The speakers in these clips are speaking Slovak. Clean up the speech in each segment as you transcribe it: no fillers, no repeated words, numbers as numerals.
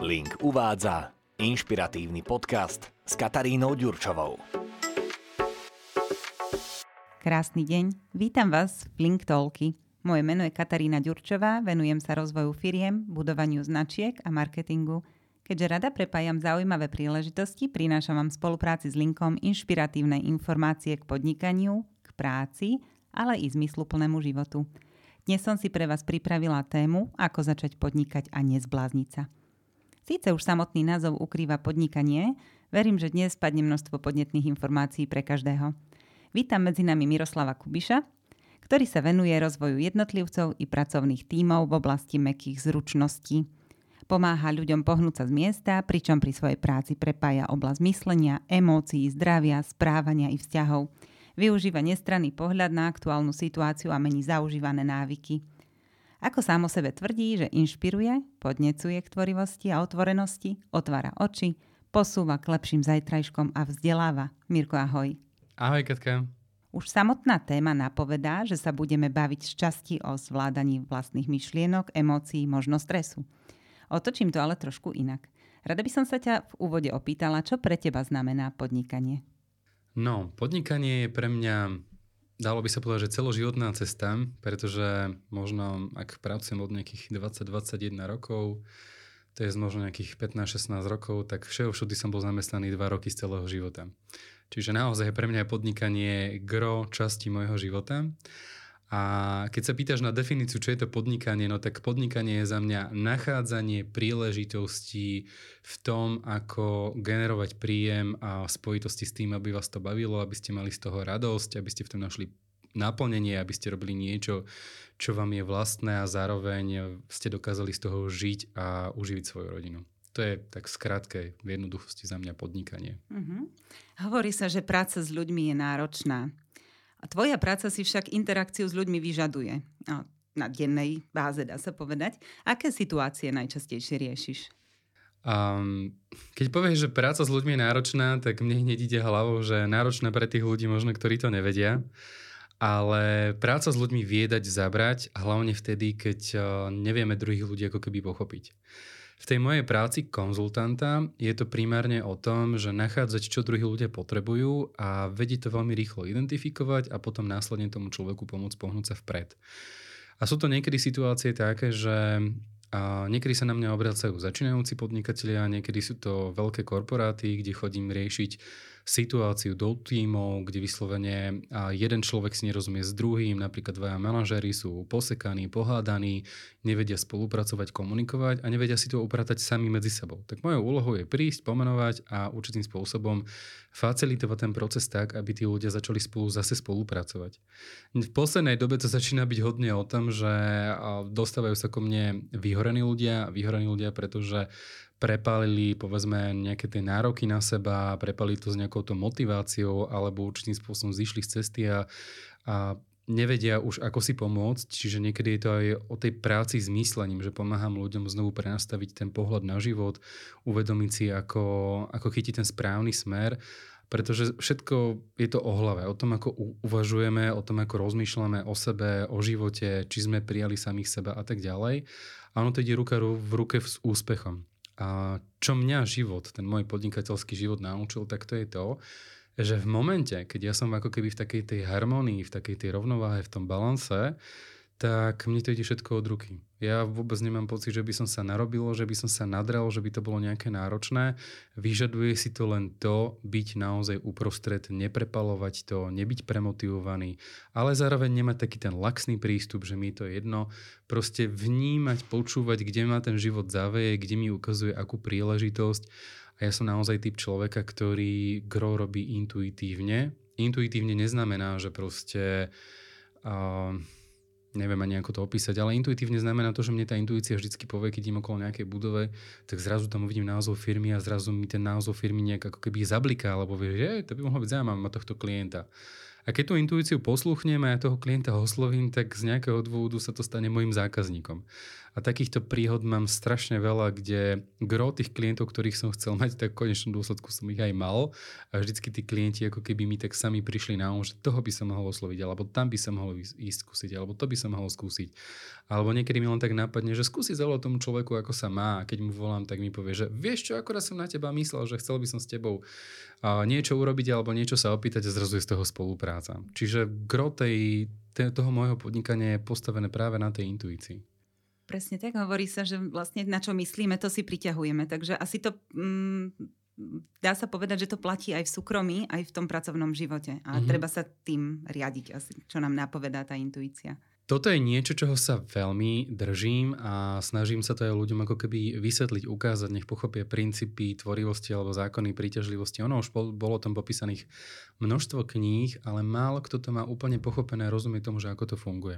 Link uvádza inšpiratívny podcast s Katarínou Ďurčovou. Krásny deň, vítam vás v Link Talky. Moje meno je Katarína Ďurčová, venujem sa rozvoju firiem, budovaniu značiek a marketingu. Keďže rada prepájam zaujímavé príležitosti, prinášam vám v spolupráci s Linkom inšpiratívne informácie k podnikaniu, k práci, ale i zmysluplnému životu. Dnes som si pre vás pripravila tému, ako začať podnikať a nezblázniť sa. Síce už samotný názov ukrýva podnikanie, verím, že dnes spadne množstvo podnetných informácií pre každého. Vítam medzi nami Miroslava Kubiša, ktorý sa venuje rozvoju jednotlivcov i pracovných tímov v oblasti mäkkých zručností. Pomáha ľuďom pohnúť sa z miesta, pričom pri svojej práci prepája oblasť myslenia, emócií, zdravia, správania i vzťahov. Využíva nestranný pohľad na aktuálnu situáciu a mení zaužívané návyky. Ako sám o sebe tvrdí, že inšpiruje, podnecuje k tvorivosti a otvorenosti, otvára oči, posúva k lepším zajtrajškom a vzdeláva. Mirko, ahoj. Ahoj, Katka. Už samotná téma napovedá, že sa budeme baviť z časti o zvládaní vlastných myšlienok, emócií, možno stresu. Otočím to ale trošku inak. Rada by som sa ťa v úvode opýtala, čo pre teba znamená podnikanie? No, podnikanie je pre mňa, dalo by sa povedať, že celoživotná cesta, pretože možno, ak pracujem od nejakých 20-21 rokov, to je možno nejakých 15-16 rokov, tak všudy som bol zamestnaný 2 roky z celého života. Čiže naozaj pre mňa je podnikanie gro časti môjho života. A keď sa pýtaš na definíciu, čo je to podnikanie, no tak podnikanie je za mňa nachádzanie príležitostí v tom, ako generovať príjem a v spojitosti s tým, aby vás to bavilo, aby ste mali z toho radosť, aby ste v tom našli naplnenie, aby ste robili niečo, čo vám je vlastné a zároveň ste dokázali z toho žiť a uživiť svoju rodinu. To je tak skrátke v jednoduchosti za mňa podnikanie. Hovorí sa, že práca s ľuďmi je náročná. A tvoja práca si však interakciu s ľuďmi vyžaduje. Na dennej báze, dá sa povedať. Aké situácie najčastejšie riešiš? Keď povieš, že práca s ľuďmi je náročná, tak mne hneď ide hlavou, že náročná pre tých ľudí možno, ktorí to nevedia. Ale práca s ľuďmi vie dať zabrať, hlavne vtedy, keď nevieme druhých ľudí ako keby pochopiť. V tej mojej práci konzultanta je to primárne o tom, že nachádzať, čo druhí ľudia potrebujú a vedieť to veľmi rýchlo identifikovať a potom následne tomu človeku pomôcť pohnúť sa vpred. A sú to niekedy situácie také, že niekedy sa na mňa obracajú začínajúci podnikatelia, niekedy sú to veľké korporáty, kde chodím riešiť situáciu do tímov, kde vyslovene jeden človek si nerozumie s druhým, napríklad dvaja manažéri sú posekaní, pohádaní, nevedia spolupracovať, komunikovať a nevedia si to upratať sami medzi sebou. Tak mojou úlohou je prísť, pomenovať a určitým spôsobom facilitovať ten proces tak, aby tí ľudia začali spolu zase spolupracovať. V poslednej dobe to začína byť hodne o tom, že dostávajú sa ko mne vyhorení ľudia, pretože prepálili, povedzme, nejaké tie nároky na seba, prepálili to s nejakou motiváciou alebo určitým spôsobom zišli z cesty a nevedia už, ako si pomôcť. Čiže niekedy je to aj o tej práci s myslením, že pomáham ľuďom znovu prenastaviť ten pohľad na život, uvedomiť si, ako chytiť ten správny smer, pretože všetko je to o hlave, o tom, ako uvažujeme, o tom, ako rozmýšľame o sebe, o živote, či sme prijali samých seba a tak ďalej. A ono to ide ruka v ruke s úspechom. A čo mňa život, ten môj podnikateľský život naučil, tak to je to, že v momente, keď ja som ako keby v takej tej harmonii, v takej tej rovnováhe, v tom balanse, tak mne to ide všetko od ruky. Ja vôbec nemám pocit, že by som sa narobil, že by som sa nadrel, že by to bolo nejaké náročné. Vyžaduje si to len to, byť naozaj uprostred, neprepalovať to, nebyť premotivovaný, ale zároveň nemať taký ten laxný prístup, že mi je to jedno. Proste vnímať, počúvať, kde ma ten život zaveje, kde mi ukazuje akú príležitosť. A ja som naozaj typ človeka, ktorý gro robí intuitívne. Intuitívne neznamená, že proste neviem ani ako to opísať, ale intuitívne znamená to, že mne tá intuícia vždycky povie, keď idem okolo nejakej budove, tak zrazu tam uvidím názov firmy a zrazu mi ten názov firmy nejak ako keby zabliká, alebo vie, že to by mohlo byť zaujímavé mať tohto klienta. A keď tú intuíciu posluchnem a ja toho klienta oslovím, tak z nejakého dôvodu sa to stane mojim zákazníkom. A takýchto príhod mám strašne veľa, kde gro tých klientov, ktorých som chcel mať, tak v konečnom dôsledku som ich aj mal. A vždycky tí klienti ako keby mi tak sami prišli na že toho by som mohol osloviť, alebo tam by som mohol ísť skúsiť, alebo to by som mohol skúsiť. Alebo niekedy mi len tak nápadne, že skúsi zavolať tomu človeku, ako sa má. A keď mu volám, tak mi povie, že vieš čo, akorát som na teba myslel, že chcel by som s tebou niečo urobiť alebo niečo sa opýtať a zrazu je z toho spolupráca. Čiže gro toho môjho podnikania je postavené práve na tej intuícii. Presne tak, hovorí sa, že vlastne na čo myslíme, to si priťahujeme. Takže asi to dá sa povedať, že to platí aj v súkromí, aj v tom pracovnom živote. A treba sa tým riadiť, asi, čo nám napovedá tá intuícia. Toto je niečo, čoho sa veľmi držím a snažím sa to aj ľuďom ako keby vysvetliť, ukázať, nech pochopia princípy tvorivosti alebo zákony príťažlivosti. Ono už bolo tam popísaných množstvo kníh, ale málo kto to má úplne pochopené a rozumie tomu, že ako to funguje.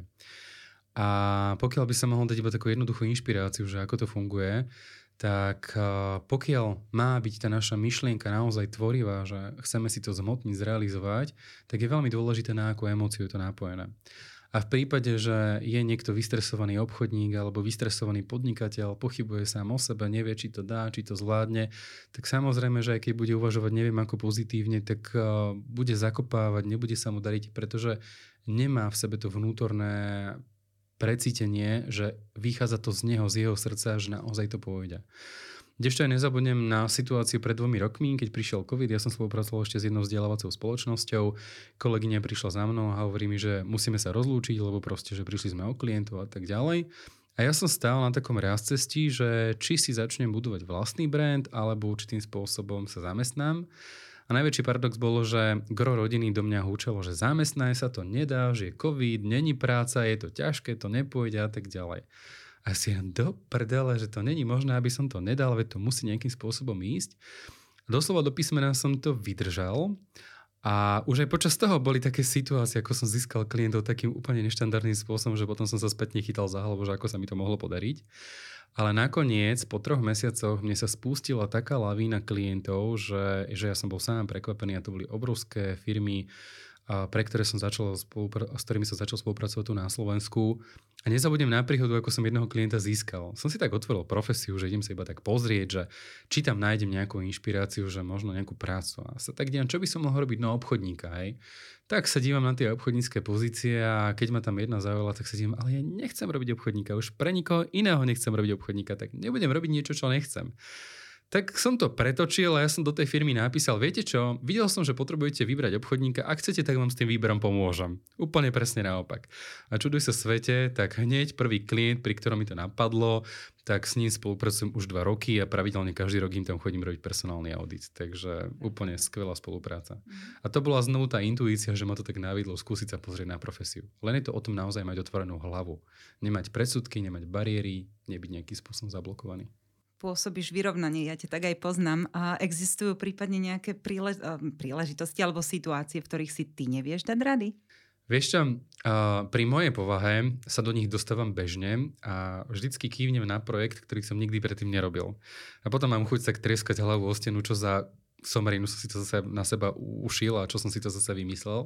A pokiaľ by sa mohol dať iba takú jednoduchú inšpiráciu, že ako to funguje, tak pokiaľ má byť tá naša myšlienka naozaj tvorivá, že chceme si to zhmotniť, zrealizovať, tak je veľmi dôležité, na akú emóciu je to nápojené. A v prípade, že je niekto vystresovaný obchodník alebo vystresovaný podnikateľ, pochybuje sám o sebe, nevie, či to dá, či to zvládne, tak samozrejme, že aj keď bude uvažovať neviem ako pozitívne, tak bude zakopávať, nebude sa mu dariť, pretože nemá v sebe to vnútorné precítenie, že vychádza to z neho, z jeho srdca, že naozaj to pôjde. Kdežto aj nezabudnem na situáciu pred 2 rokmi, keď prišiel COVID, ja som spolupracoval ešte s jednou vzdelávacou spoločnosťou, kolegyňa prišla za mnou a hovorí mi, že musíme sa rozlúčiť, lebo proste, že prišli sme o klientov a tak ďalej. A ja som stál na takom rázcestí, že či si začnem budovať vlastný brand, alebo určitým spôsobom sa zamestnám. A najväčší paradox bolo, že gro rodiny do mňa húčalo, že zamestnaj sa, to nedá, že je COVID, není práca, je to ťažké, to nepôjde a tak ďalej. A si do prdele, že to není možné, aby som to nedal, veď to musí nejakým spôsobom ísť. Doslova do písmena som to vydržal a už aj počas toho boli také situácie, ako som získal klientov takým úplne neštandardným spôsobom, že potom som sa spätne chytal za hlavu, že ako sa mi to mohlo podariť. Ale nakoniec, po 3 mesiacoch, mne sa spustila taká lavína klientov, že ja som bol sám prekvapený a to boli obrovské firmy, pre ktoré som s ktorými som začal spolupracovať tu na Slovensku. A nezabudnem na príhodu, ako som jedného klienta získal. Som si tak otvoril profesiu, že idem sa iba tak pozrieť, že či tam nájdem nejakú inšpiráciu, že možno nejakú prácu. A sa tak dívam, čo by som mohol robiť na obchodníka, hej? Tak sa dívam na tie obchodnícke pozície a keď ma tam jedna zaujala, tak sa dívam, ale ja nechcem robiť obchodníka, už pre nikoho iného nechcem robiť obchodníka, tak nebudem robiť niečo, čo nechcem. Tak som to pretočil a ja som do tej firmy napísal, viete čo, videl som, že potrebujete vybrať obchodníka, ak chcete, tak vám s tým výberom pomôžem. Úplne presne naopak. A čuduj sa svete, tak hneď prvý klient, pri ktorom mi to napadlo, tak s ním spolupracujem už 2 roky a pravidelne každý rok im tam chodím robiť personálny audit. Takže úplne skvelá spolupráca. A to bola znovu tá intuícia, že ma to tak navidlo skúsiť sa pozrieť na profesiu. Len je to o tom naozaj mať otvorenú hlavu. Nemať predsudky, nemať bariéry, nebyť nejakým spôsobom zablokovaný. Pôsobíš vyrovnanie, ja ťa tak aj poznám. A existujú prípadne nejaké príležitosti alebo situácie, v ktorých si ty nevieš dať rady? Vieš čo, pri mojej povahe sa do nich dostávam bežne a vždycky kývnem na projekt, ktorý som nikdy predtým nerobil. A potom mám chuť sa trieskať hlavu o stenu, čo za somarinu som si to zase na seba ušil a čo som si to zase vymyslel.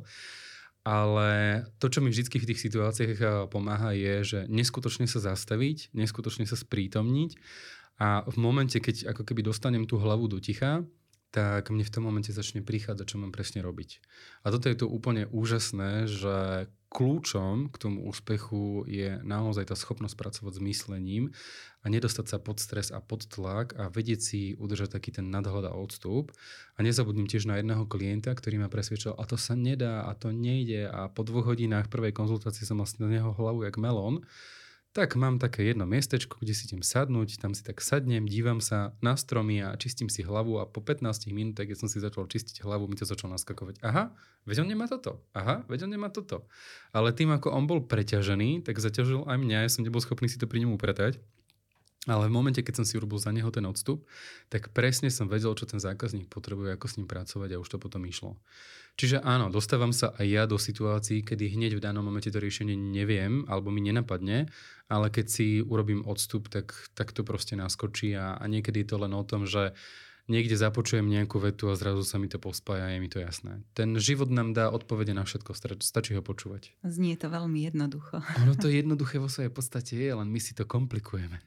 Ale to, čo mi vždycky v tých situáciách pomáha, je, že neskutočne sa zastaviť, neskutočne sa sprítomniť. A v momente, keď ako keby dostanem tú hlavu do ticha, tak mne v tom momente začne prichádzať, čo mám presne robiť. A toto je to úplne úžasné, že kľúčom k tomu úspechu je naozaj tá schopnosť pracovať s myslením a nedostať sa pod stres a pod tlak a vedieť si udržať taký ten nadhľad a odstup. A nezabudnem tiež na jedného klienta, ktorý ma presvedčil, a to sa nedá, a to nejde. A po 2 hodinách prvej konzultácie som mal na neho hlavu jak melón. Tak mám také jedno miestečko, kde si idem sadnúť, tam si tak sadnem, dívam sa na stromy a čistím si hlavu a po 15 minútach, keď som si začal čistiť hlavu, mi to začalo naskakovať. Aha, veď on nemá toto. Aha, veď on nemá toto. Ale tým, ako on bol preťažený, tak zaťažil aj mňa, ja som nebol schopný si to pri ňom upratať. Ale v momente, keď som si urobil za neho ten odstup, tak presne som vedel, čo ten zákazník potrebuje, ako s ním pracovať a už to potom išlo. Čiže áno, dostávam sa aj ja do situácií, kedy hneď v danom momente to riešenie neviem alebo mi nenapadne, ale keď si urobím odstup, tak to proste naskočí a niekedy je to len o tom, že niekde započujem nejakú vetu a zrazu sa mi to pospája a je mi to jasné. Ten život nám dá odpovede na všetko, stačí ho počúvať. Znie to veľmi jednoducho. Ono to jednoduché vo svojej podstate je, len my si to komplikujeme.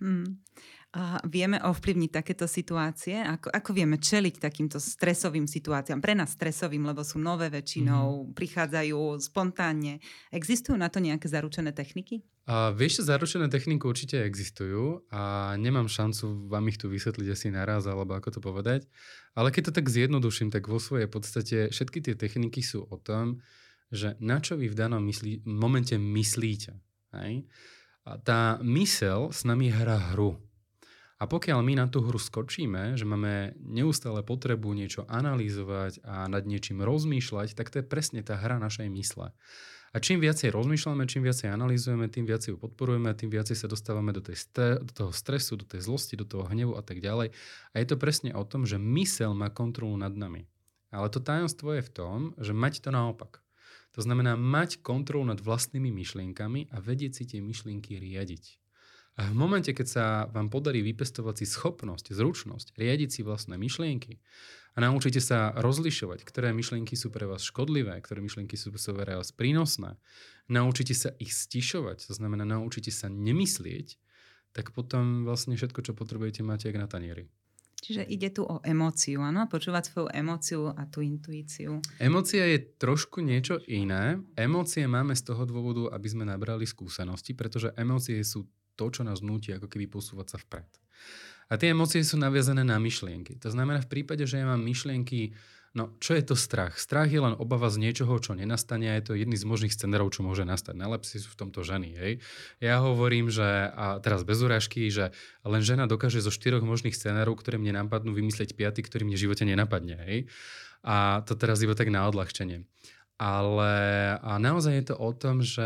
A vieme ovplyvniť takéto situácie? Ako vieme čeliť takýmto stresovým situáciám? Pre nás stresovým, lebo sú nové väčšinou, prichádzajú spontánne. Existujú na to nejaké zaručené techniky? Vieš, že zaručené techniky určite existujú a nemám šancu vám ich tu vysvetliť asi naraz, alebo ako to povedať. Ale keď to tak zjednoduším, tak vo svojej podstate všetky tie techniky sú o tom, že na čo vy v danom momente myslíte. Hej? A tá myseľ s nami hrá hru. A pokiaľ my na tú hru skočíme, že máme neustále potrebu niečo analyzovať a nad niečím rozmýšľať, tak to je presne tá hra našej mysle. A čím viacej rozmýšľame, čím viacej analyzujeme, tým viacej ju podporujeme, tým viacej sa dostávame do toho stresu, do tej zlosti, do toho hnevu a tak ďalej. A je to presne o tom, že myseľ má kontrolu nad nami. Ale to tajomstvo je v tom, že mať to naopak. To znamená mať kontrolu nad vlastnými myšlienkami a vedieť si tie myšlienky riadiť. A v momente, keď sa vám podarí vypestovať si schopnosť, zručnosť, riadiť si vlastné myšlienky a naučíte sa rozlišovať, ktoré myšlienky sú pre vás škodlivé, ktoré myšlienky sú pre vás prínosné, naučíte sa ich stišovať, to znamená naučíte sa nemyslieť, tak potom vlastne všetko, čo potrebujete, máte jak na tanieri. Čiže ide tu o emóciu, áno? Počúvať svoju emóciu a tú intuíciu. Emócia je trošku niečo iné. Emócie máme z toho dôvodu, aby sme nabrali skúsenosti, pretože emócie sú to, čo nás núti ako keby posúvať sa vpred. A tie emócie sú naviazané na myšlienky. To znamená v prípade, že ja mám myšlienky, no čo je to strach? Strach je len obava z niečoho, čo nenastane a je to jedný z možných scenárov, čo môže nastať. Najlepšie sú v tomto ženy. Hej? Ja hovorím, že, a teraz bez urážky, že len žena dokáže zo 4 možných scenárov, ktoré mne napadnú, vymyslieť 5, ktorý mne v živote nenapadne. Hej? A to teraz iba tak na odľahčenie. Ale a naozaj je to o tom, že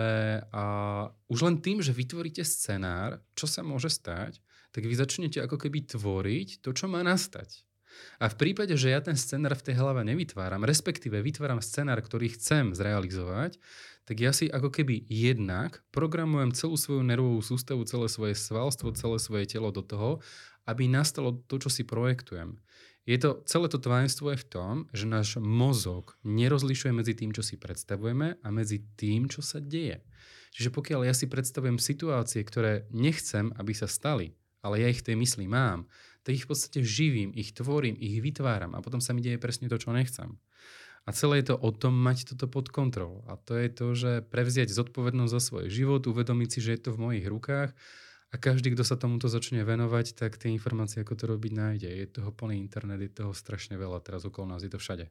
už len tým, že vytvoríte scenár, čo sa môže stať, tak vy začnete ako keby tvoriť to, čo má nastať. A v prípade, že ja ten scenár v tej hlave nevytváram, respektíve vytváram scenár, ktorý chcem zrealizovať, tak ja si ako keby jednak programujem celú svoju nervovú sústavu, celé svoje svalstvo, celé svoje telo do toho, aby nastalo to, čo si projektujem. Celé to tajomstvo je v tom, že náš mozog nerozlišuje medzi tým, čo si predstavujeme a medzi tým, čo sa deje. Čiže pokiaľ ja si predstavujem situácie, ktoré nechcem, aby sa stali, ale ja ich v tej mysli mám, tak ich v podstate živím, ich tvorím, ich vytváram a potom sa mi deje presne to, čo nechcem. A celé je to o tom mať toto pod kontrolou. A to je to, že prevziať zodpovednosť za svoj život, uvedomiť si, že je to v mojich rukách. A každý, kto sa tomuto začne venovať, tak tie informácie, ako to robiť, nájde. Je toho plný internet, je toho strašne veľa. Teraz okolo nás je to všade.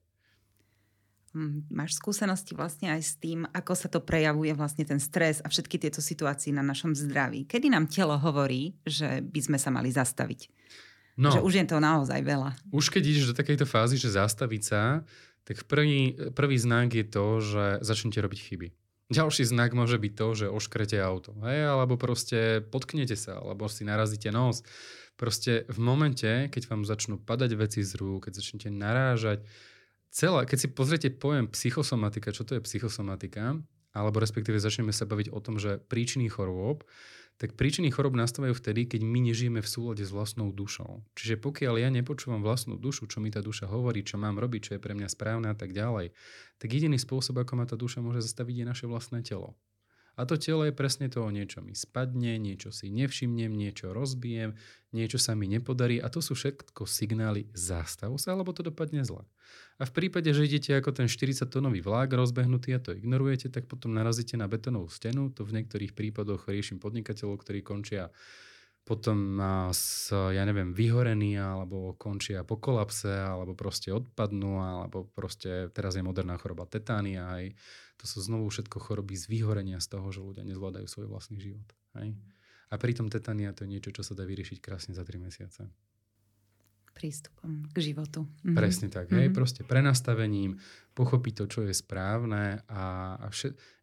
Máš skúsenosti vlastne aj s tým, ako sa to prejavuje vlastne ten stres a všetky tieto situácie na našom zdraví. Kedy nám telo hovorí, že by sme sa mali zastaviť? No, že už je to naozaj veľa. Už keď ideš do takejto fázy, že zastaviť sa, tak prvý znak je to, že začnete robiť chyby. Ďalší znak môže byť to, že oškrete auto. Alebo proste potknete sa, alebo si narazíte nos. Proste v momente, keď vám začnú padať veci z rúk, keď začnete narážať, keď si pozriete pojem psychosomatika, čo to je psychosomatika, alebo respektíve začneme sa baviť o tom, že príčiny chorôb, tak príčiny chorôb nastávajú vtedy, keď my nežijeme v súlade s vlastnou dušou. Čiže pokiaľ ja nepočúvam vlastnú dušu, čo mi tá duša hovorí, čo mám robiť, čo je pre mňa správne a tak ďalej, tak jediný spôsob, ako ma tá duša môže zastaviť, je naše vlastné telo. A to telo je presne to, niečo mi spadne, niečo si nevšimnem, niečo rozbijem, niečo sa mi nepodarí a to sú všetko signály zastav sa, alebo to dopadne zle. A v prípade, že idete ako ten 40-tonový vlák rozbehnutý a to ignorujete, tak potom narazíte na betónovú stenu. To v niektorých prípadoch riešim podnikateľov, ktorí končia potom vyhorení, alebo končia po kolapse, alebo proste odpadnú, alebo proste teraz je moderná choroba tetánia. Hej. To sú znovu všetko choroby z vyhorenia z toho, že ľudia nezvládajú svoj vlastný život. Hej. A pritom tetánia to je niečo, čo sa dá vyriešiť krásne za 3 mesiace. Prístupom k životu. Presne tak. Hej. Proste prenastavením, pochopiť to, čo je správne a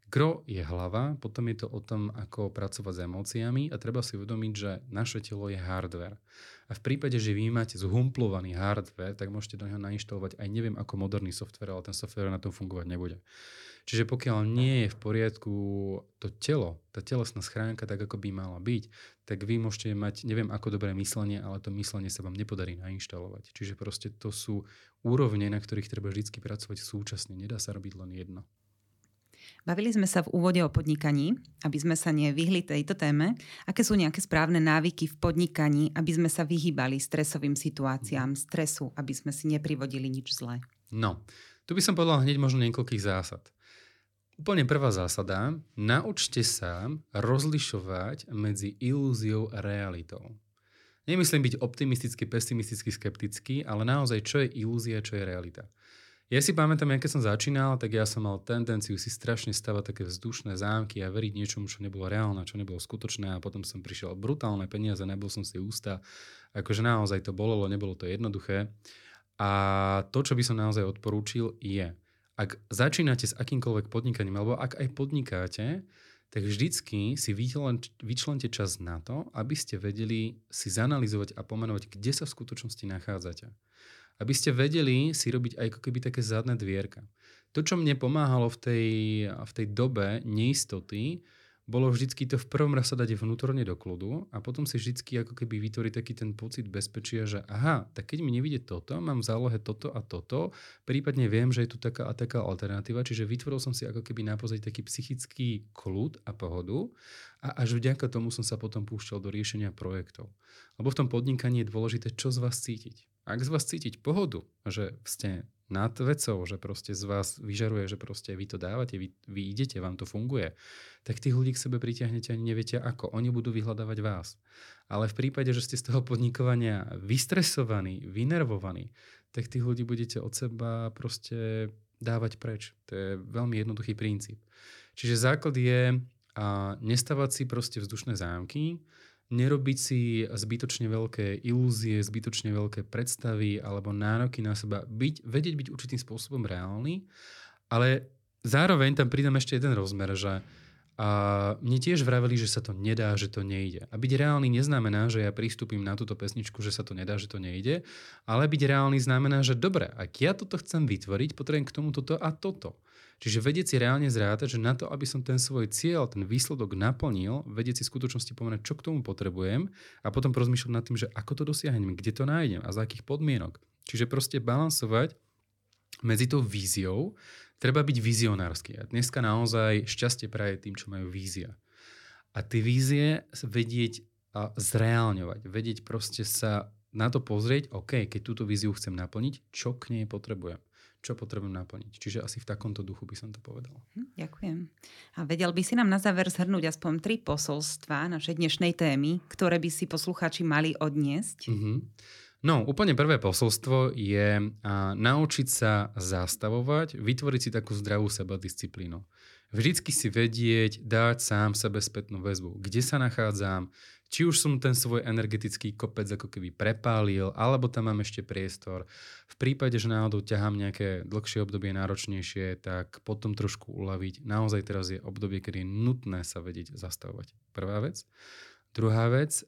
Gro je hlava, potom je to o tom, ako pracovať s emóciami a treba si uvedomiť, že naše telo je hardware. A v prípade, že vy máte zhumplovaný hardware, tak môžete do neho nainštalovať aj neviem ako moderný software, ale ten software na tom fungovať nebude. Čiže pokiaľ nie je v poriadku to telo, tá telesná schránka tak, ako by mala byť, tak vy môžete mať neviem ako dobré myslenie, ale to myslenie sa vám nepodarí nainštalovať. Čiže proste to sú úrovne, na ktorých treba vždy pracovať súčasne. Nedá sa robiť len jedno. Bavili sme sa v úvode o podnikaní, aby sme sa nevyhli tejto téme. Aké sú nejaké správne návyky v podnikaní, aby sme sa vyhýbali stresovým situáciám, stresu, aby sme si neprivodili nič zlé? No, tu by som povedal hneď možno niekoľkých zásad. Úplne prvá zásada, naučte sa rozlišovať medzi ilúziou a realitou. Nemyslím byť optimisticky, pesimisticky, skeptický, ale naozaj, čo je ilúzia, čo je realita. Ja si pamätám, keď som začínal, tak ja som mal tendenciu si strašne stavať také vzdušné zámky a veriť niečomu, čo nebolo reálne, čo nebolo skutočné a potom som prišiel brutálne peniaze, nebol som si ústa. Akože naozaj to bolelo, nebolo to jednoduché. A to, čo by som naozaj odporúčil, je, ak začínate s akýmkoľvek podnikaním, alebo ak aj podnikáte, tak vždycky si vyčlente čas na to, aby ste vedeli si zanalyzovať a pomenovať, kde sa v skutočnosti nachádzate. Aby ste vedeli si robiť aj ako keby také zadné dvierka. To, čo mne pomáhalo v tej dobe neistoty, bolo vždycky to v prvom raz sa dať vnútorne do kľudu a potom si vždycky ako keby vytvoriť taký ten pocit bezpečia, že aha, tak keď mi nevidie toto, mám v zálohe toto a toto, prípadne viem, že je tu taká a taká alternatíva, čiže vytvoril som si ako keby na pozadí taký psychický kľud a pohodu a až vďaka tomu som sa potom púšťal do riešenia projektov. Lebo v tom podnikaní je dôležité, čo z vás cítiť. Ak z vás cítiť pohodu, že ste nad vecou, že proste z vás vyžaruje, že proste vy to dávate, vy idete, vám to funguje, tak tých ľudí k sebe pritiahnete ani neviete ako. Oni budú vyhľadávať vás. Ale v prípade, že ste z toho podnikovania vystresovaní, vynervovaní, tak tých ľudí budete od seba proste dávať preč. To je veľmi jednoduchý princíp. Čiže základ je nestavať si proste vzdušné zámky, nerobiť si zbytočne veľké ilúzie, zbytočne veľké predstavy alebo nároky na seba, vedieť byť určitým spôsobom reálny, ale zároveň tam pridám ešte jeden rozmer, že mne tiež vraveli, že sa to nedá, že to nejde. A byť reálny neznamená, že ja pristúpim na túto pesničku, že sa to nedá, že to nejde, ale byť reálny znamená, že dobre, ak ja toto chcem vytvoriť, potrebujem k tomu toto a toto. Čiže vedieť si reálne zrátať, že na to, aby som ten svoj cieľ, ten výsledok naplnil, vedieť si v skutočnosti povedať, čo k tomu potrebujem a potom porozmýšľať nad tým, že ako to dosiahnem, kde to nájdem a za akých podmienok. Čiže proste balansovať medzi tou víziou, treba byť vizionársky. A dneska naozaj šťastie praje tým, čo majú vízia. A tie vízie vedieť a zreálňovať, vedieť proste sa na to pozrieť, OK, keď túto víziu chcem naplniť, čo k nej potrebujem. Čo potrebujem naplniť. Čiže asi v takomto duchu by som to povedal. Ďakujem. A vedel by si nám na záver zhrnúť aspoň 3 posolstvá našej dnešnej témy, ktoré by si poslucháči mali odniesť? No, úplne prvé posolstvo je naučiť sa zastavovať, vytvoriť si takú zdravú sebadisciplínu. Vždycky si vedieť, dať sám sebe spätnú väzbu. Kde sa nachádzam, či už som ten svoj energetický kopec ako keby prepálil, alebo tam mám ešte priestor. V prípade, že náhodou ťahám nejaké dlhšie obdobie náročnejšie, tak potom trošku uľaviť. Naozaj teraz je obdobie, kedy je nutné sa vedieť zastavovať. Prvá vec. Druhá vec,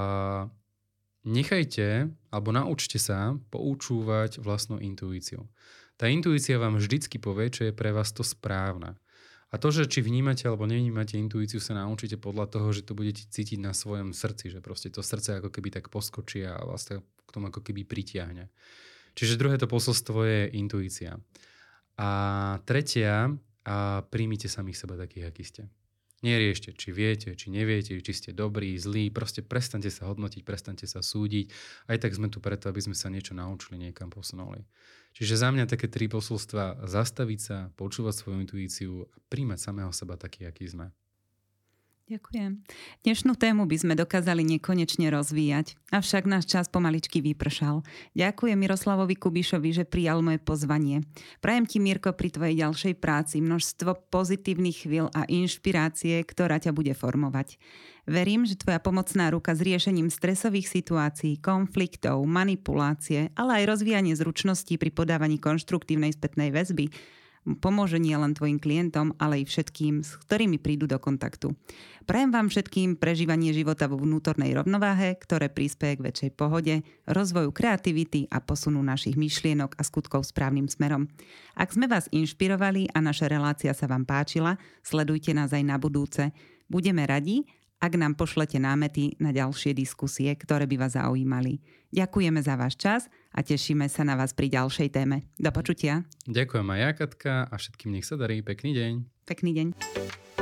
nechajte, alebo naučte sa poučúvať vlastnú intuíciu. Tá intuícia vám vždycky povie, čo je pre vás to správne. A to, že či vnímate alebo nevnímate intuíciu, sa naučíte podľa toho, že to budete cítiť na svojom srdci, že proste to srdce ako keby tak poskočí a vlastne k tomu ako keby pritiahne. Čiže druhé to posolstvo je intuícia. A tretia, príjmite samých seba takých, akí ste. Neriešte, či viete, či neviete, či ste dobrí, zlí, proste prestaňte sa hodnotiť, prestaňte sa súdiť. Aj tak sme tu preto, aby sme sa niečo naučili, niekam posunuli. Čiže za mňa také 3 posolstvá: zastaviť sa, počúvať svoju intuíciu a príjmať samého seba taký, aký sme. Ďakujem. Dnešnú tému by sme dokázali nekonečne rozvíjať, avšak náš čas pomaličky vypršal. Ďakujem Miroslavovi Kubišovi, že prijal moje pozvanie. Prajem ti, Mirko, pri tvojej ďalšej práci množstvo pozitívnych chvíľ a inšpirácie, ktorá ťa bude formovať. Verím, že tvoja pomocná ruka s riešením stresových situácií, konfliktov, manipulácie, ale aj rozvíjanie zručností pri podávaní konštruktívnej spätnej väzby pomôže nielen tvojim klientom, ale i všetkým, s ktorými prídu do kontaktu. Prajem vám všetkým prežívanie života vo vnútornej rovnováhe, ktoré prispieje k väčšej pohode, rozvoju kreativity a posunu našich myšlienok a skutkov správnym smerom. Ak sme vás inšpirovali a naša relácia sa vám páčila, sledujte nás aj na budúce. Budeme radi, ak nám pošlete námety na ďalšie diskusie, ktoré by vás zaujímali. Ďakujeme za váš čas a tešíme sa na vás pri ďalšej téme. Do počutia. Ďakujem aj ja, Katka, a všetkým nech sa darí. Pekný deň. Pekný deň.